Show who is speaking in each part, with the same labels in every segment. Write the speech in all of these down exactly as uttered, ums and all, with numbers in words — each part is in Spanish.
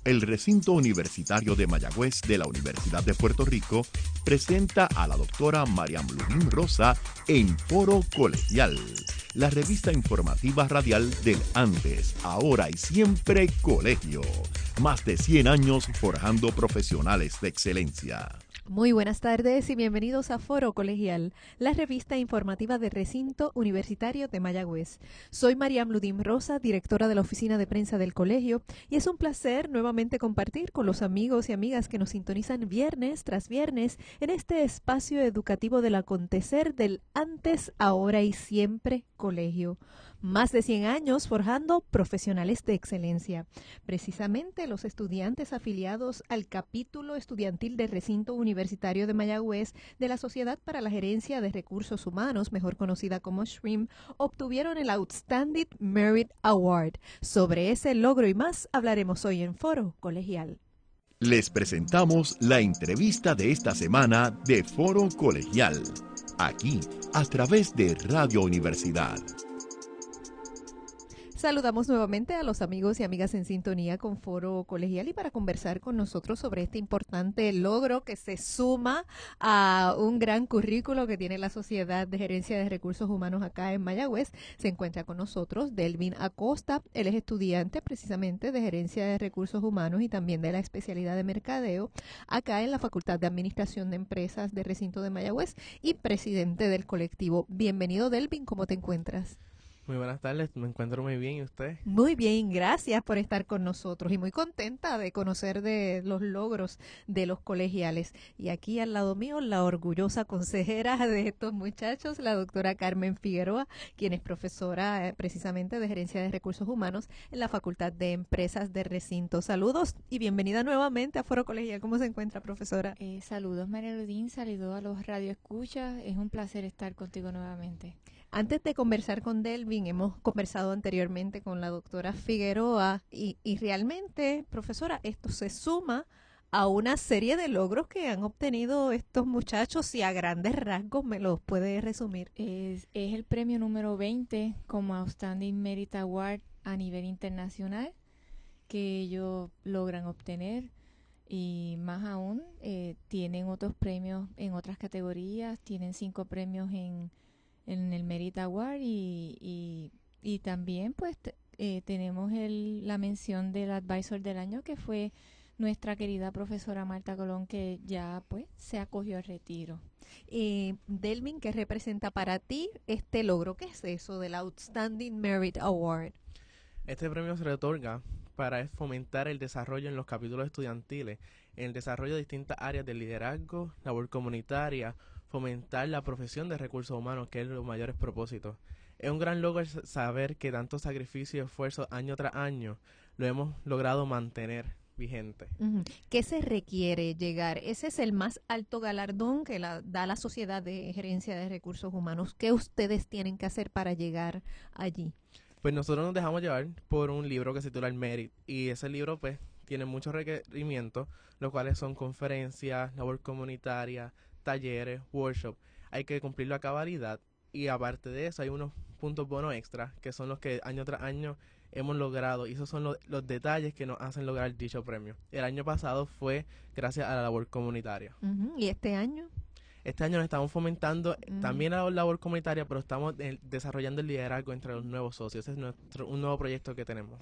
Speaker 1: El recinto universitario de Mayagüez de la Universidad de Puerto Rico presenta a la doctora Mariam Ludín Rosa en Foro Colegial, la revista informativa radial del antes, ahora y siempre colegio. Más de cien años forjando profesionales de excelencia.
Speaker 2: Muy buenas tardes y bienvenidos a Foro Colegial, la revista informativa del Recinto Universitario de Mayagüez. Soy Mariam Ludín Rosa, directora de la Oficina de Prensa del Colegio, y es un placer nuevamente compartir con los amigos y amigas que nos sintonizan viernes tras viernes en este espacio educativo del acontecer del antes, ahora y siempre colegio. Más de cien años forjando profesionales de excelencia. Precisamente los estudiantes afiliados al capítulo estudiantil del Recinto Universitario de Mayagüez de la Sociedad para la Gerencia de Recursos Humanos, mejor conocida como S R I M, obtuvieron el Outstanding Merit Award. Sobre ese logro y más hablaremos hoy en Foro Colegial.
Speaker 1: Les presentamos la entrevista de esta semana de Foro Colegial, aquí a través de Radio Universidad.
Speaker 2: Saludamos nuevamente a los amigos y amigas en sintonía con Foro Colegial y para conversar con nosotros sobre este importante logro que se suma a un gran currículo que tiene la Sociedad de Gerencia de Recursos Humanos acá en Mayagüez. Se encuentra con nosotros Delvin Acosta. Él es estudiante precisamente de Gerencia de Recursos Humanos y también de la especialidad de Mercadeo acá en la Facultad de Administración de Empresas de Recinto de Mayagüez y presidente del colectivo. Bienvenido, Delvin, ¿cómo te encuentras?
Speaker 3: Muy buenas tardes, me encuentro muy bien, ¿y usted?
Speaker 2: Muy bien, gracias por estar con nosotros y muy contenta de conocer de los logros de los colegiales. Y aquí al lado mío, la orgullosa consejera de estos muchachos, la doctora Carmen Figueroa, quien es profesora eh, precisamente de Gerencia de Recursos Humanos en la Facultad de Empresas de Recinto. Saludos y bienvenida nuevamente a Foro Colegial. ¿Cómo se encuentra, profesora?
Speaker 4: Eh, saludos, María Ludín, saludos a los radioescuchas. Es un placer estar contigo nuevamente.
Speaker 2: Antes de conversar con Delvin, hemos conversado anteriormente con la doctora Figueroa y, y realmente, profesora, esto se suma a una serie de logros que han obtenido estos muchachos y a grandes rasgos me los puede resumir.
Speaker 4: Es, es el premio número veinte como Outstanding Merit Award a nivel internacional que ellos logran obtener y más aún eh, tienen otros premios en otras categorías, tienen cinco premios en en el Merit Award y, y, y también pues t- eh, tenemos el, la mención del Advisor del Año que fue nuestra querida profesora Marta Colón, que ya pues se acogió al retiro.
Speaker 2: Eh, Delvin, ¿qué representa para ti este logro? ¿Qué es eso del Outstanding Merit Award?
Speaker 3: Este premio se le otorga para fomentar el desarrollo en los capítulos estudiantiles, en el desarrollo de distintas áreas de liderazgo, labor comunitaria, fomentar la profesión de recursos humanos, que es los mayores propósitos. Es un gran logro saber que tanto sacrificio y esfuerzo año tras año lo hemos logrado mantener vigente.
Speaker 2: Uh-huh. ¿Qué se requiere llegar? Ese es el más alto galardón que la, da la Sociedad de Gerencia de Recursos Humanos. ¿Qué ustedes tienen que hacer para llegar allí?
Speaker 3: Pues nosotros nos dejamos llevar por un libro que se titula El Merit, y ese libro pues tiene muchos requerimientos, los cuales son conferencias, labor comunitaria, talleres, workshops. Hay que cumplirlo a cabalidad y aparte de eso hay unos puntos bonos extra que son los que año tras año hemos logrado y esos son lo, los detalles que nos hacen lograr dicho premio. El año pasado fue gracias a la labor comunitaria.
Speaker 2: Uh-huh. ¿Y este año?
Speaker 3: Este año nos estamos fomentando
Speaker 2: uh-huh.
Speaker 3: también la labor comunitaria, pero estamos eh, desarrollando el liderazgo entre los nuevos socios. Ese es nuestro, un nuevo proyecto que tenemos.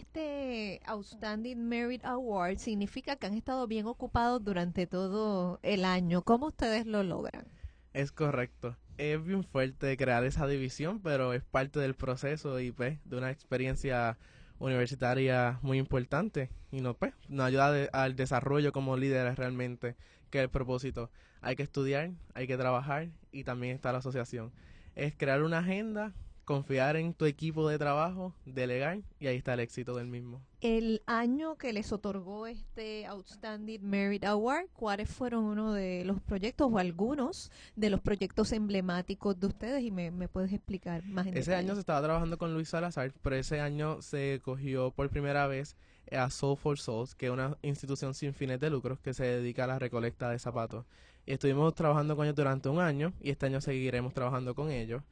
Speaker 2: Este Outstanding Merit Award significa que han estado bien ocupados durante todo el año. ¿Cómo ustedes lo logran?
Speaker 3: Es correcto. Es bien fuerte crear esa división, pero es parte del proceso y pues de una experiencia universitaria muy importante y no, pues, nos ayuda de, al desarrollo como líderes realmente, que es el propósito. Hay que estudiar, hay que trabajar y también está la asociación. Es crear una agenda, confiar en tu equipo de trabajo, delegar y ahí está el éxito del mismo.
Speaker 2: El año que les otorgó este Outstanding Merit Award, ¿cuáles fueron uno de los proyectos o algunos de los proyectos emblemáticos de ustedes? Y me, me puedes explicar más en
Speaker 3: Ese
Speaker 2: detalle.
Speaker 3: año se estaba trabajando con Luis Salazar, pero ese año se cogió por primera vez a Soul for Souls, que es una institución sin fines de lucro que se dedica a la recolecta de zapatos. Y estuvimos trabajando con ellos durante un año y este año seguiremos trabajando con ellos.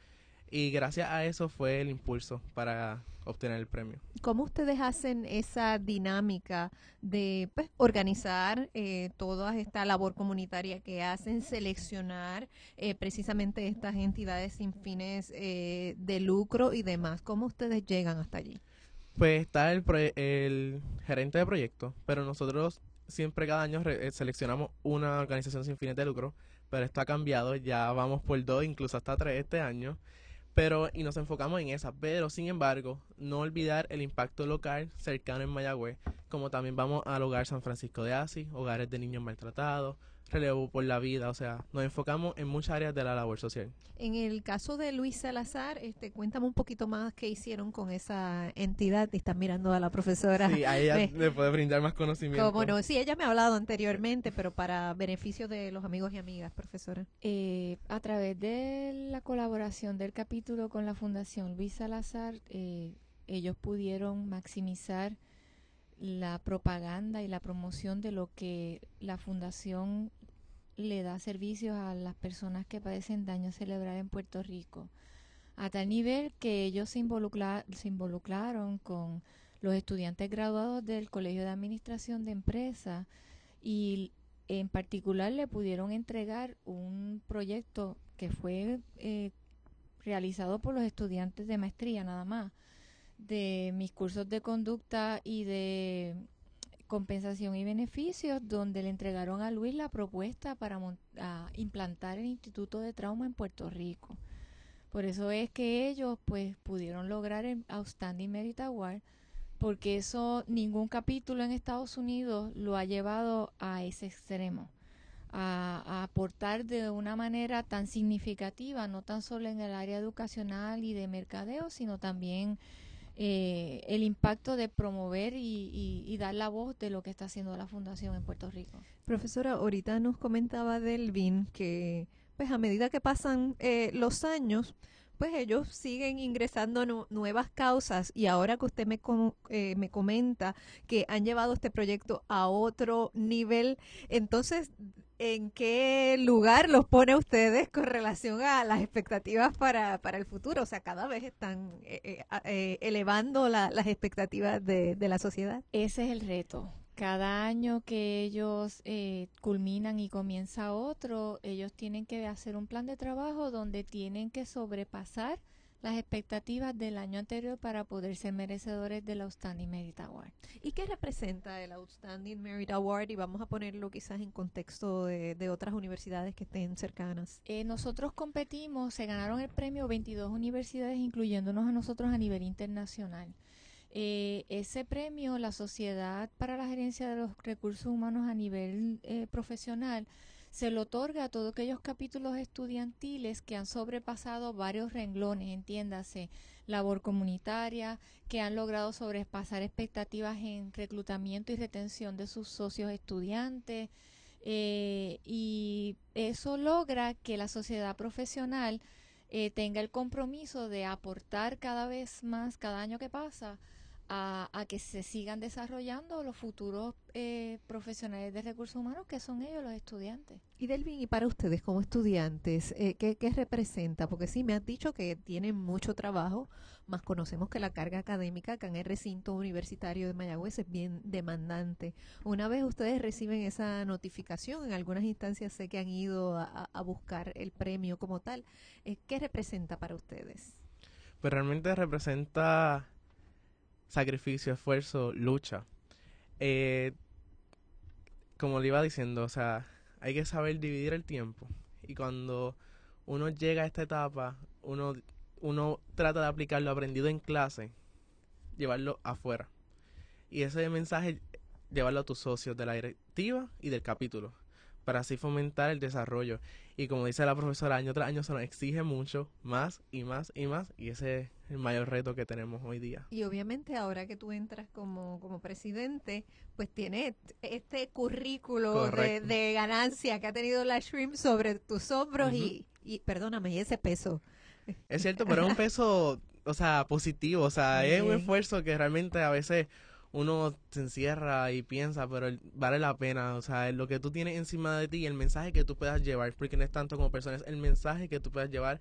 Speaker 3: Y gracias a eso fue el impulso para obtener el premio.
Speaker 2: ¿Cómo ustedes hacen esa dinámica de pues, organizar eh, toda esta labor comunitaria que hacen, seleccionar eh, precisamente estas entidades sin fines eh, de lucro y demás? ¿Cómo ustedes llegan hasta allí?
Speaker 3: Pues está el, proye- el gerente de proyecto, pero nosotros siempre cada año re- eh, seleccionamos una organización sin fines de lucro, pero esto ha cambiado, ya vamos por dos, incluso hasta tres este año. Pero, y nos enfocamos en esa, pero sin embargo, no olvidar el impacto local cercano en Mayagüez, como también vamos al Hogar San Francisco de Asís, hogares de niños maltratados, Relevo por la Vida, o sea, nos enfocamos en muchas áreas de la labor social.
Speaker 2: En el caso de Luis Salazar, este, cuéntame un poquito más qué hicieron con esa entidad. Y están mirando a la profesora.
Speaker 3: Sí, a ella
Speaker 2: Me-
Speaker 3: le puede brindar más conocimiento.
Speaker 2: ¿Cómo no? Sí, ella me ha hablado anteriormente, pero para beneficio de los amigos y amigas, profesora.
Speaker 4: Eh, a través de la colaboración del capítulo con la Fundación Luis Salazar, eh, ellos pudieron maximizar la propaganda y la promoción de lo que la Fundación le da servicios a las personas que padecen daño cerebral en Puerto Rico, a tal nivel que ellos se, involucra- se involucraron con los estudiantes graduados del Colegio de Administración de Empresas y en particular le pudieron entregar un proyecto que fue eh, realizado por los estudiantes de maestría nada más, de mis cursos de conducta y de compensación y beneficios, donde le entregaron a Luis la propuesta para mon- a implantar el Instituto de Trauma en Puerto Rico. Por eso es que ellos pues pudieron lograr el Outstanding Merit Award, porque eso ningún capítulo en Estados Unidos lo ha llevado a ese extremo, a, a aportar de una manera tan significativa, no tan solo en el área educacional y de mercadeo, sino también eh, el impacto de promover y, y, y dar la voz de lo que está haciendo la Fundación en Puerto Rico.
Speaker 2: Profesora, ahorita nos comentaba Delvin que pues a medida que pasan eh, los años, pues ellos siguen ingresando nu- nuevas causas y ahora que usted me, com- eh, me comenta que han llevado este proyecto a otro nivel, entonces, ¿en qué lugar los pone ustedes con relación a las expectativas para, para el futuro? O sea, cada vez están eh, eh, a- eh, elevando la- las expectativas de, de la sociedad.
Speaker 4: Ese es el reto. Cada año que ellos eh, culminan y comienza otro, ellos tienen que hacer un plan de trabajo donde tienen que sobrepasar las expectativas del año anterior para poder ser merecedores del Outstanding Merit Award.
Speaker 2: ¿Y qué representa el Outstanding Merit Award? Y vamos a ponerlo quizás en contexto de, de otras universidades que estén cercanas.
Speaker 4: Eh, nosotros competimos, se ganaron el premio veintidós universidades, incluyéndonos a nosotros a nivel internacional. Eh, ese premio, la Sociedad para la Gerencia de los Recursos Humanos a nivel eh, profesional, se lo otorga a todos aquellos capítulos estudiantiles que han sobrepasado varios renglones, entiéndase, labor comunitaria, que han logrado sobrepasar expectativas en reclutamiento y retención de sus socios estudiantes, eh, y eso logra que la sociedad profesional eh, tenga el compromiso de aportar cada vez más, cada año que pasa, A, a que se sigan desarrollando los futuros eh, profesionales de recursos humanos, que son ellos los estudiantes.
Speaker 2: Y Delvin, y para ustedes como estudiantes, eh, ¿qué, ¿qué representa? Porque sí, me has dicho que tienen mucho trabajo, más conocemos que la carga académica acá en el recinto universitario de Mayagüez es bien demandante. Una vez ustedes reciben esa notificación, en algunas instancias sé que han ido a, a buscar el premio como tal, eh, ¿qué representa para ustedes?
Speaker 3: Pues realmente representa sacrificio, esfuerzo, lucha. Eh, como le iba diciendo, o sea, hay que saber dividir el tiempo. Y cuando uno llega a esta etapa, uno, uno trata de aplicar lo aprendido en clase, llevarlo afuera. Y ese mensaje, llevarlo a tus socios de la directiva y del capítulo, para así fomentar el desarrollo. Y como dice la profesora, año tras año se nos exige mucho, más y más y más, y ese es el mayor reto que tenemos hoy día.
Speaker 2: Y obviamente ahora que tú entras como, como presidente, pues tiene este currículo de,
Speaker 3: Correcto.
Speaker 2: de ganancia que ha tenido la Shrimp sobre tus hombros.
Speaker 3: Ujú.
Speaker 2: y, y perdóname, y ese peso.
Speaker 3: Es cierto, pero es un peso, o sea, positivo, o sea,
Speaker 2: Muy
Speaker 3: es un
Speaker 2: bien.
Speaker 3: esfuerzo que realmente a veces uno se encierra y piensa, pero el- vale la pena, o sea, lo que tú tienes encima de ti y el mensaje que tú puedas llevar, porque no es tanto como persona, es el mensaje que tú puedas llevar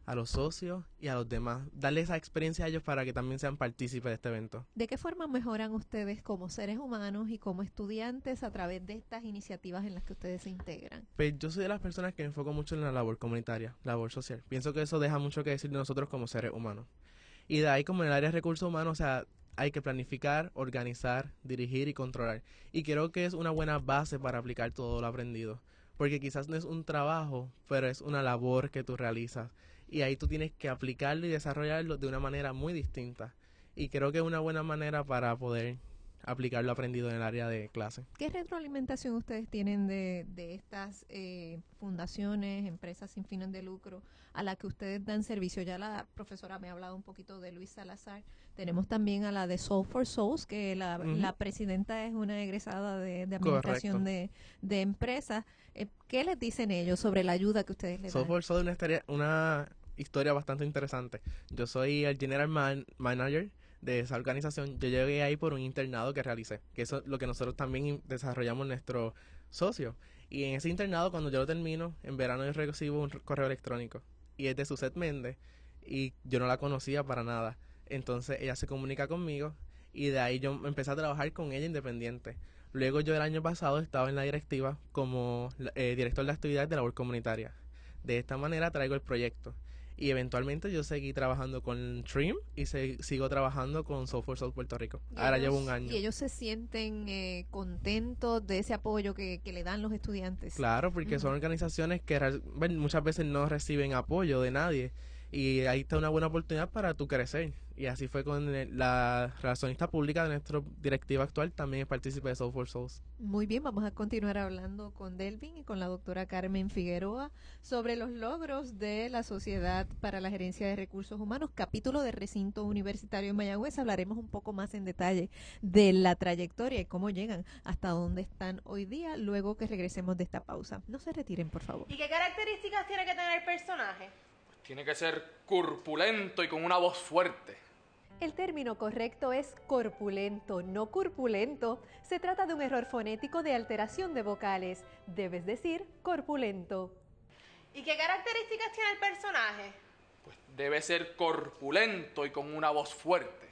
Speaker 3: a los socios y a los demás. Darle esa experiencia a ellos para que también sean partícipes de este evento.
Speaker 2: ¿De qué forma mejoran ustedes como seres humanos y como estudiantes a través de estas iniciativas en las que ustedes se integran?
Speaker 3: Pues yo soy de las personas que me enfoco mucho en la labor comunitaria, labor social. Pienso que eso deja mucho que decir de nosotros como seres humanos. Y de ahí, como en el área de recursos humanos, o sea, hay que planificar, organizar, dirigir y controlar. Y creo que es una buena base para aplicar todo lo aprendido. Porque quizás no es un trabajo, pero es una labor que tú realizas. Y ahí tú tienes que aplicarlo y desarrollarlo de una manera muy distinta. Y creo que es una buena manera para poder aplicar lo aprendido en el área de clase.
Speaker 2: ¿Qué retroalimentación ustedes tienen de, de estas eh, fundaciones, empresas sin fines de lucro a las que ustedes dan servicio? Ya la profesora me ha hablado un poquito de Luis Salazar. Tenemos también a la de Soul for Souls, que la, uh-huh. la presidenta es una egresada de, de administración de, de empresas. Eh, ¿Qué les dicen ellos sobre la ayuda que ustedes les dan?
Speaker 3: Soul for Souls es una historia, una historia bastante interesante. Yo soy el General Man, Manager de esa organización. Yo llegué ahí por un internado que realicé, que eso es lo que nosotros también desarrollamos nuestro socio. Y en ese internado, cuando yo lo termino, en verano yo recibo un correo electrónico y es de Suzette Méndez y yo no la conocía para nada. Entonces ella se comunica conmigo y de ahí yo empecé a trabajar con ella independiente. Luego yo el año pasado estaba en la directiva como eh, director de actividades de labor comunitaria. De esta manera traigo el proyecto. Y eventualmente yo seguí trabajando con Trim y se, sigo trabajando con Soul for Souls Puerto Rico. Ahora
Speaker 2: ellos,
Speaker 3: llevo un año.
Speaker 2: ¿Y ellos se sienten eh, contentos de ese apoyo que, que le dan los estudiantes?
Speaker 3: Claro, porque uh-huh. son organizaciones que bueno, muchas veces no reciben apoyo de nadie. Y ahí está una buena oportunidad para tú crecer. Y así fue con el, la relacionista pública de nuestra directiva actual, también es partícipe de Soul for Souls.
Speaker 2: Muy bien, vamos a continuar hablando con Delvin y con la doctora Carmen Figueroa sobre los logros de la Sociedad para la Gerencia de Recursos Humanos, capítulo de Recinto Universitario en Mayagüez. Hablaremos un poco más en detalle de la trayectoria y cómo llegan hasta donde están hoy día, luego que regresemos de esta pausa. No se retiren, por favor.
Speaker 5: ¿Y qué características tiene que tener el personaje?
Speaker 6: Tiene que ser corpulento y con una voz fuerte.
Speaker 2: El término correcto es corpulento, no corpulento. Se trata de un error fonético de alteración de vocales. Debes decir corpulento.
Speaker 5: ¿Y qué características tiene el personaje?
Speaker 6: Pues debe ser corpulento y con una voz fuerte.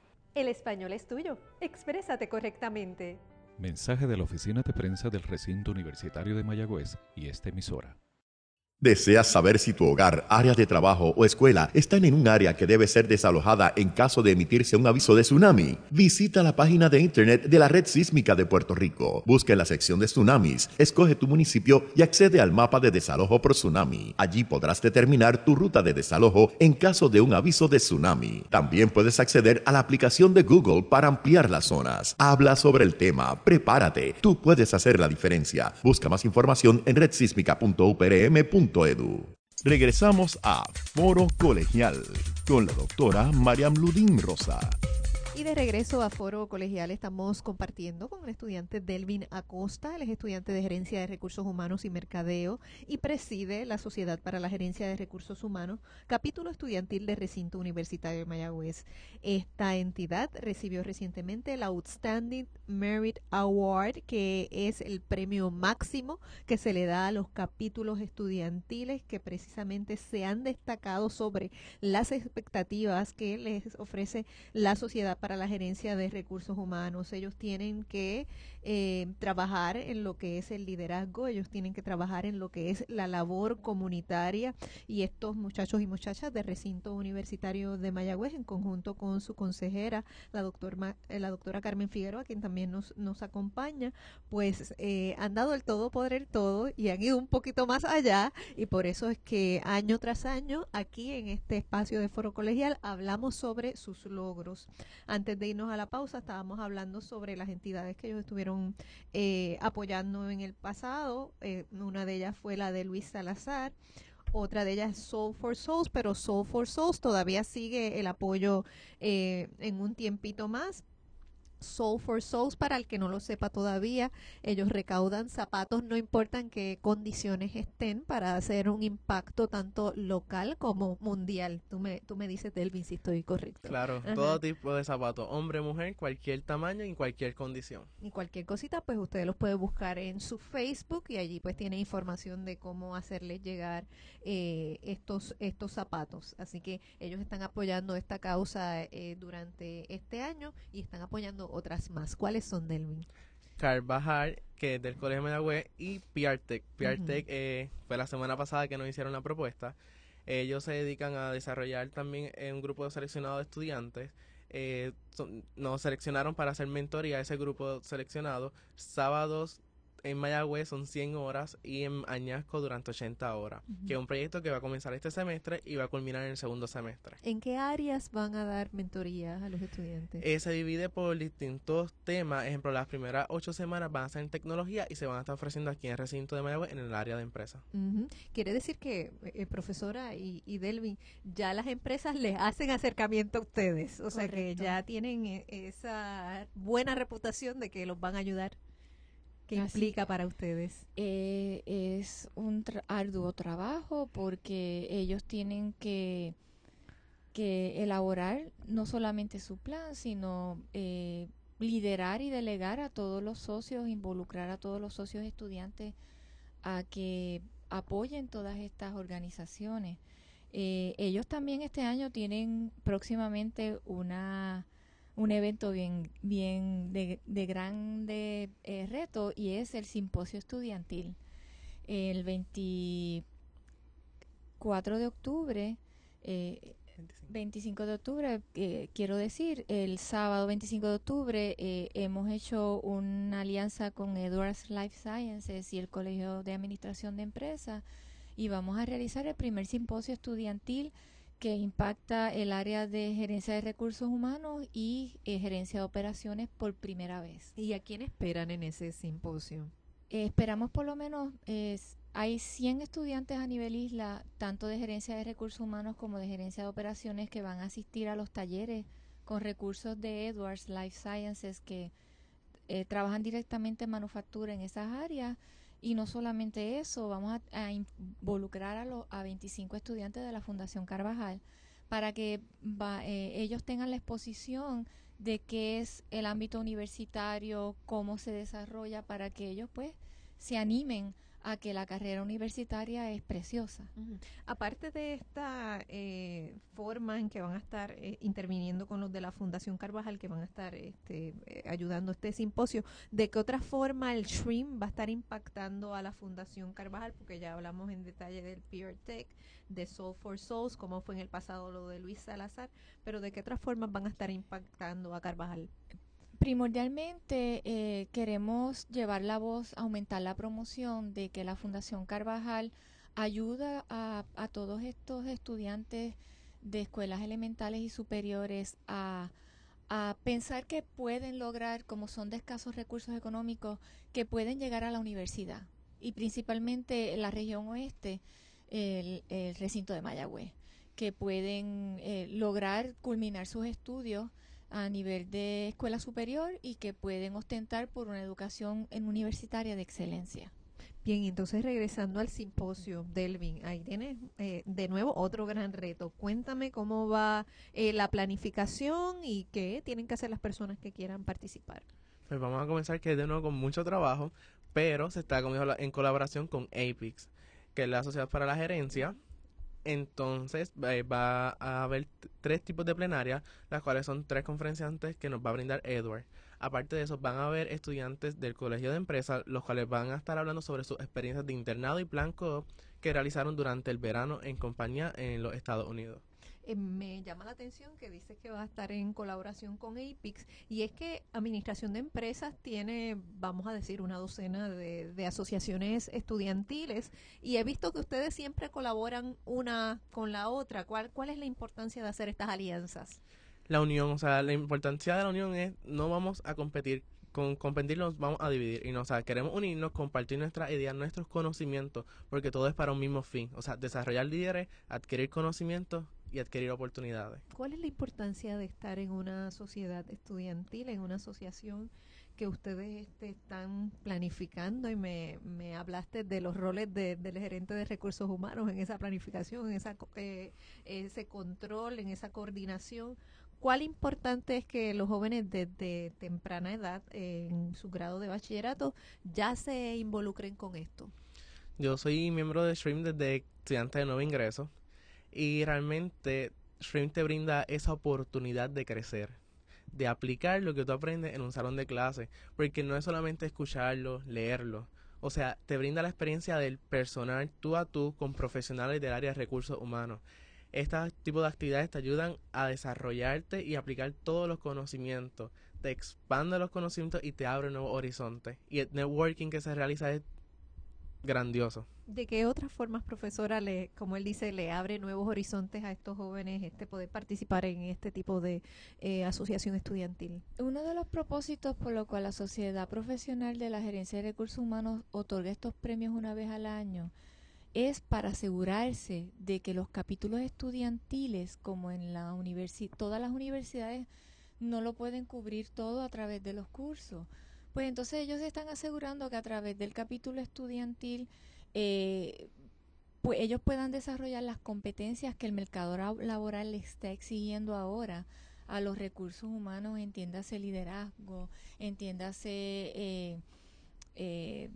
Speaker 2: El español es tuyo. Exprésate correctamente.
Speaker 7: Mensaje de la Oficina de Prensa del Recinto Universitario de Mayagüez y esta emisora.
Speaker 1: ¿Deseas saber si tu hogar, área de trabajo o escuela están en un área que debe ser desalojada en caso de emitirse un aviso de tsunami? Visita la página de internet de la Red Sísmica de Puerto Rico. Busca en la sección de tsunamis, escoge tu municipio y accede al mapa de desalojo por tsunami. Allí podrás determinar tu ruta de desalojo en caso de un aviso de tsunami. También puedes acceder a la aplicación de Google para ampliar las zonas. Habla sobre el tema, prepárate, tú puedes hacer la diferencia. Busca más información en red sísmica punto u p r m punto edu. Regresamos a Foro Colegial con la doctora Mariam Ludín Rosa.
Speaker 2: Y de regreso a Foro Colegial estamos compartiendo con el estudiante Delvin Acosta. Él es estudiante de Gerencia de Recursos Humanos y Mercadeo y preside la Sociedad para la Gerencia de Recursos Humanos, capítulo estudiantil de Recinto Universitario de Mayagüez. Esta entidad recibió recientemente el Outstanding Merit Award, que es el premio máximo que se le da a los capítulos estudiantiles que precisamente se han destacado sobre las expectativas que les ofrece la Sociedad para la Gerencia de Recursos Humanos. Ellos tienen que eh, trabajar en lo que es el liderazgo, ellos tienen que trabajar en lo que es la labor comunitaria, y estos muchachos y muchachas de Recinto Universitario de Mayagüez, en conjunto con su consejera, la, doctor Ma, eh, la doctora Carmen Figueroa, quien también nos, nos acompaña, pues eh, han dado el todo por el todo y han ido un poquito más allá, y por eso es que año tras año aquí en este espacio de Foro Colegial hablamos sobre sus logros. Antes de irnos a la pausa estábamos hablando sobre las entidades que ellos estuvieron eh, apoyando en el pasado. Eh, una de ellas fue la de Luis Salazar, otra de ellas es Soul for Souls, pero Soul for Souls todavía sigue el apoyo eh, en un tiempito más. Soul for Souls, para el que no lo sepa todavía, ellos recaudan zapatos, no importa en qué condiciones estén, para hacer un impacto tanto local como mundial. Tú me, tú me dices, Delvin, si estoy correcto.
Speaker 3: Claro,
Speaker 2: Ajá.
Speaker 3: todo tipo de zapatos, hombre, mujer, cualquier tamaño y cualquier condición.
Speaker 2: Y cualquier cosita, pues ustedes los pueden buscar en su Facebook y allí pues tiene información de cómo hacerles llegar eh, estos, estos zapatos. Así que ellos están apoyando esta causa eh, durante este año y están apoyando otras más. ¿Cuáles son, Delvin?
Speaker 3: Carvajal, que es del Colegio Mayagüez, y P R Tech. P R
Speaker 2: Ujú.
Speaker 3: Tech eh, fue la semana pasada que nos hicieron la propuesta. Ellos se dedican a desarrollar también eh, un grupo seleccionado de estudiantes. Eh, son- nos seleccionaron para hacer mentoría a ese grupo seleccionado. Sábados en Mayagüez son cien horas y en Añasco durante ochenta horas.
Speaker 2: Ujú.
Speaker 3: Que es un proyecto que va a comenzar este semestre y va a culminar en el segundo semestre.
Speaker 2: ¿En qué áreas van a dar mentorías a los estudiantes?
Speaker 3: Eh, se divide por distintos temas. Ejemplo, las primeras ocho semanas van a ser en tecnología y se van a estar ofreciendo aquí en el recinto de Mayagüez en el área de empresa.
Speaker 2: Ujú. Quiere decir que, eh, profesora y, y Delvin, ya las empresas les hacen acercamiento a ustedes, o sea que
Speaker 4: Correcto.
Speaker 2: ya tienen eh, esa buena reputación de que los van a ayudar. ¿Qué
Speaker 4: Así
Speaker 2: implica para ustedes?
Speaker 4: Eh, es un tra- arduo trabajo porque ellos tienen que, que elaborar no solamente su plan, sino eh, liderar y delegar a todos los socios, involucrar a todos los socios estudiantes a que apoyen todas estas organizaciones. Eh, ellos también este año tienen próximamente una un evento bien bien de, de grande eh, reto, y es el simposio estudiantil el veinticuatro de octubre, eh, veinticinco de octubre, eh, quiero decir, el sábado veinticinco de octubre eh, hemos hecho una alianza con Edwards Life Sciences y el Colegio de Administración de Empresas, y vamos a realizar el primer simposio estudiantil que impacta el área de gerencia de recursos humanos y eh, gerencia de operaciones por primera vez.
Speaker 2: ¿Y a quién esperan en ese simposio?
Speaker 4: Eh, esperamos por lo menos, eh, s- hay cien estudiantes a nivel isla, tanto de gerencia de recursos humanos como de gerencia de operaciones, que van a asistir a los talleres con recursos de Edwards Life Sciences, que eh, trabajan directamente en manufactura en esas áreas. Y no solamente eso, vamos a, a involucrar a, los a veinticinco estudiantes de la Fundación Carvajal para que va, eh, ellos tengan la exposición de qué es el ámbito universitario, cómo se desarrolla, para que ellos pues se animen a que la carrera universitaria es preciosa.
Speaker 2: Ujú. Aparte de esta eh, forma en que van a estar eh, interviniendo con los de la Fundación Carvajal, que van a estar este, eh, ayudando a este simposio, ¿de qué otra forma el SHRIM va a estar impactando a la Fundación Carvajal? Porque ya hablamos en detalle del P R Tech, de Soul for Souls, como fue en el pasado lo de Luis Salazar, pero ¿de qué otras formas van a estar impactando a Carvajal?
Speaker 4: Primordialmente eh, queremos llevar la voz, aumentar la promoción de que la Fundación Carvajal ayuda a, a todos estos estudiantes de escuelas elementales y superiores a, a pensar que pueden lograr, como son de escasos recursos económicos, que pueden llegar a la universidad, y principalmente en la región oeste, el, el recinto de Mayagüez, que pueden eh, lograr culminar sus estudios a nivel de escuela superior y que pueden ostentar por una educación en universitaria de excelencia.
Speaker 2: Bien, entonces regresando al simposio, Delvin, ahí tienes eh, de nuevo otro gran reto. Cuéntame cómo va eh, la planificación y qué tienen que hacer las personas que quieran participar.
Speaker 3: Pues vamos a comenzar, que es de nuevo con mucho trabajo, pero se está como en colaboración con A P I X, que es la Sociedad para la Gerencia. Entonces eh, va a haber t- tres tipos de plenarias, las cuales son tres conferenciantes que nos va a brindar Edward. Aparte de eso, van a haber estudiantes del Colegio de Empresas, los cuales van a estar hablando sobre sus experiencias de internado y plan co-op que realizaron durante el verano en compañía en los Estados Unidos.
Speaker 2: Eh, me llama la atención que dices que va a estar en colaboración con A P I X, y es que Administración de Empresas tiene, vamos a decir, una docena de, de asociaciones estudiantiles, y he visto que ustedes siempre colaboran una con la otra. ¿Cuál, cuál es la importancia de hacer estas alianzas?
Speaker 3: La unión, o sea, la importancia de la unión es no vamos a competir, con competir nos vamos a dividir, y no, o sea, queremos unirnos, compartir nuestras ideas, nuestros conocimientos, porque todo es para un mismo fin, o sea, desarrollar líderes, adquirir conocimientos y adquirir oportunidades.
Speaker 2: ¿Cuál es la importancia de estar en una sociedad estudiantil, en una asociación que ustedes este, están planificando? Y me, me hablaste de los roles de, del gerente de recursos humanos en esa planificación, en esa, eh, ese control, en esa coordinación. ¿Cuál importante es que los jóvenes desde temprana edad, eh, en su grado de bachillerato, ya se involucren con esto?
Speaker 3: Yo soy miembro de STREAM desde estudiante de nuevo ingreso y realmente STREAM te brinda esa oportunidad de crecer, de aplicar lo que tú aprendes en un salón de clase, porque no es solamente escucharlo, leerlo. O sea, te brinda la experiencia del personal tú a tú con profesionales del área de recursos humanos. Este tipo de actividades te ayudan a desarrollarte y aplicar todos los conocimientos, te expande los conocimientos y te abre nuevos horizontes. Y el networking que se realiza es grandioso.
Speaker 2: ¿De qué otras formas, profesora, le, como él dice, le abre nuevos horizontes a estos jóvenes este poder participar en este tipo de eh, asociación estudiantil?
Speaker 4: Uno de los propósitos por lo cual la Sociedad Profesional de la Gerencia de Recursos Humanos otorga estos premios una vez al año es para asegurarse de que los capítulos estudiantiles, como en la universidad, todas las universidades no lo pueden cubrir todo a través de los cursos. Pues entonces ellos están asegurando que a través del capítulo estudiantil eh, pues ellos puedan desarrollar las competencias que el mercado laboral le está exigiendo ahora a los recursos humanos, entiéndase liderazgo, entiéndase eh, eh,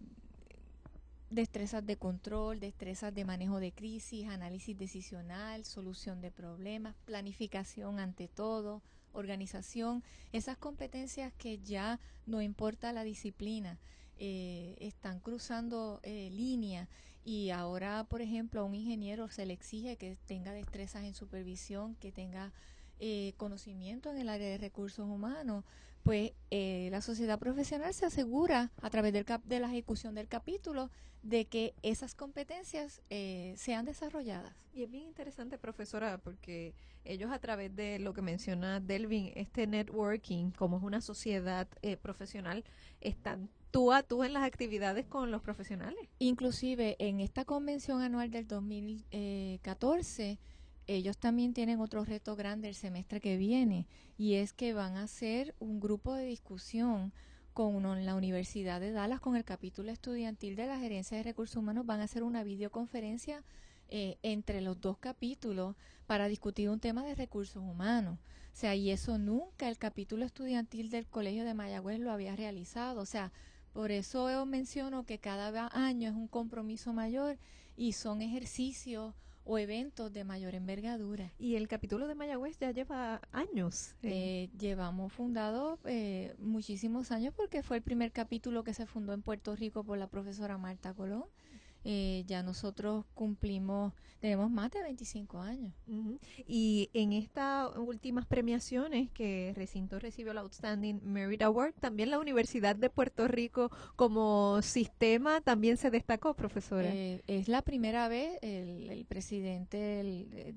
Speaker 4: destrezas de control, destrezas de manejo de crisis, análisis decisional, solución de problemas, planificación ante todo, organización, esas competencias que ya no importa la disciplina, eh, están cruzando eh, línea y ahora, por ejemplo, a un ingeniero se le exige que tenga destrezas en supervisión, que tenga eh, conocimiento en el área de recursos humanos. Pues eh, la sociedad profesional se asegura a través del cap de la ejecución del capítulo de que esas competencias eh, sean desarrolladas.
Speaker 2: Y es bien interesante, profesora, porque ellos a través de lo que menciona Delvin, este networking, como es una sociedad eh, profesional, están tú a tú en las actividades con los profesionales.
Speaker 4: Inclusive en esta convención anual del dos mil catorce, ellos también tienen otro reto grande el semestre que viene, y es que van a hacer un grupo de discusión con uno, la Universidad de Dallas, con el capítulo estudiantil de la Gerencia de Recursos Humanos. Van a hacer una videoconferencia eh, entre los dos capítulos para discutir un tema de recursos humanos. O sea, y eso nunca el capítulo estudiantil del Colegio de Mayagüez lo había realizado. O sea, por eso yo menciono que cada año es un compromiso mayor y son ejercicios o eventos de mayor envergadura.
Speaker 2: Y el capítulo de Mayagüez ya lleva años.
Speaker 4: Eh, llevamos fundado eh, muchísimos años porque fue el primer capítulo que se fundó en Puerto Rico por la profesora Marta Colón. Eh, ya nosotros cumplimos, tenemos más de veinticinco años.
Speaker 2: Uh-huh. Y en estas últimas premiaciones que Recinto recibió el Outstanding Merit Award, también la Universidad de Puerto Rico como sistema también se destacó, profesora.
Speaker 4: Eh, es la primera vez el, el presidente del,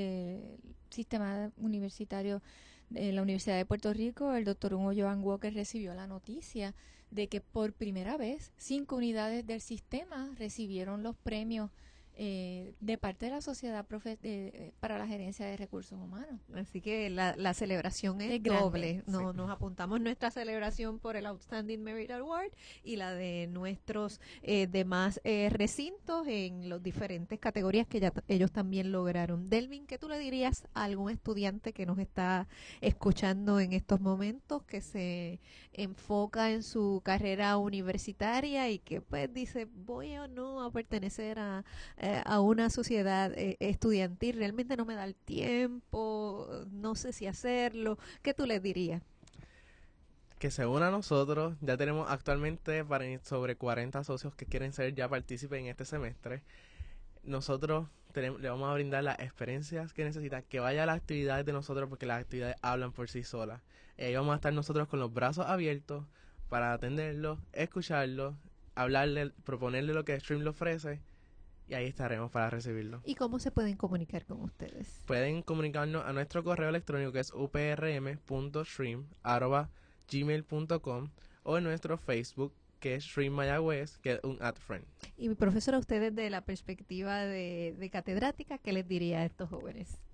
Speaker 4: del sistema universitario de la Universidad de Puerto Rico, el doctor Hugo Joan Walker, recibió la noticia de que por primera vez cinco unidades del sistema recibieron los premios eh, de parte de la Sociedad Profe eh, para la Gerencia de Recursos Humanos.
Speaker 2: Así que la, la celebración es,
Speaker 4: es
Speaker 2: doble.
Speaker 4: grande,
Speaker 2: No,
Speaker 4: sí.
Speaker 2: Nos apuntamos nuestra celebración por el Outstanding Merit Award y la de nuestros eh, demás eh, recintos en las diferentes categorías que ya ellos también lograron. Delvin, ¿qué tú le dirías a algún estudiante que nos está escuchando en estos momentos, que se enfoca en su carrera universitaria y que pues dice, voy o no a pertenecer a, eh, a una sociedad eh, estudiantil, realmente no me da el tiempo, no sé si hacerlo? ¿Qué tú les dirías?
Speaker 3: Que se una a nosotros. Ya tenemos actualmente para sobre cuarenta socios que quieren ser ya partícipes en este semestre. Nosotros tenemos, le vamos a brindar las experiencias que necesita, que vaya a las actividades de nosotros porque las actividades hablan por sí solas. Ahí vamos a estar nosotros con los brazos abiertos para atenderlos, escucharlos, hablarle, proponerle lo que STREAM le ofrece, y ahí estaremos para recibirlo.
Speaker 2: ¿Y cómo se pueden comunicar con ustedes?
Speaker 3: Pueden comunicarnos a nuestro correo electrónico, que es u p r m punto stream arroba gmail punto com, o en nuestro Facebook, que es STREAM Mayagüez, que es un ad friend.
Speaker 2: Y mi profesora, ustedes de la perspectiva de, de catedrática, ¿qué les diría a estos jóvenes?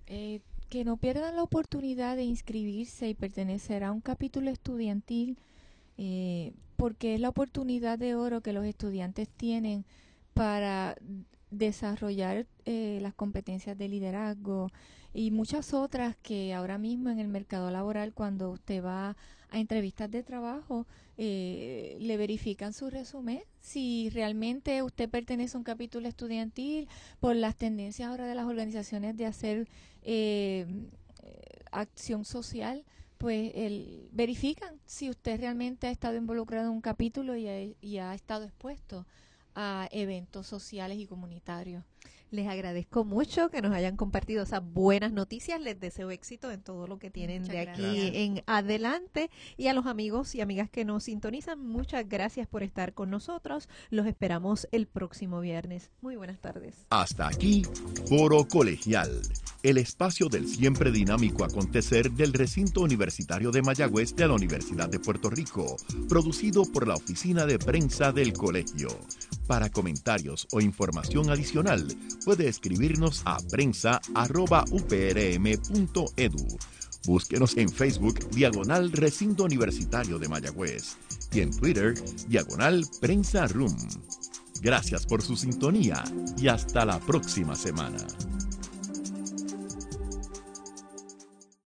Speaker 4: Eh, que no pierdan la oportunidad de inscribirse y pertenecer a un capítulo estudiantil, eh, porque es la oportunidad de oro que los estudiantes tienen para desarrollar eh, las competencias de liderazgo y muchas otras que ahora mismo en el mercado laboral, cuando usted va a entrevistas de trabajo, eh, le verifican su resumen si realmente usted pertenece a un capítulo estudiantil, por las tendencias ahora de las organizaciones de hacer eh, acción social, pues el, verifican si usted realmente ha estado involucrado en un capítulo y ha, y ha estado expuesto a eventos sociales y comunitarios.
Speaker 2: Les agradezco mucho que nos hayan compartido esas buenas noticias. Les deseo éxito en todo lo que tienen
Speaker 4: Muchas
Speaker 2: de aquí
Speaker 4: gracias.
Speaker 2: en adelante. Y a los amigos y amigas que nos sintonizan, muchas gracias por estar con nosotros. Los esperamos el próximo viernes. Muy buenas tardes.
Speaker 1: Hasta aquí, Foro Colegial, el espacio del siempre dinámico acontecer del recinto universitario de Mayagüez de la Universidad de Puerto Rico, producido por la Oficina de Prensa del Colegio. Para comentarios o información adicional, puede escribirnos a prensa arroba u p r m punto e d u. Búsquenos en Facebook, diagonal Recinto Universitario de Mayagüez, y en Twitter, diagonal Prensa Room. Gracias por su sintonía y hasta la próxima semana.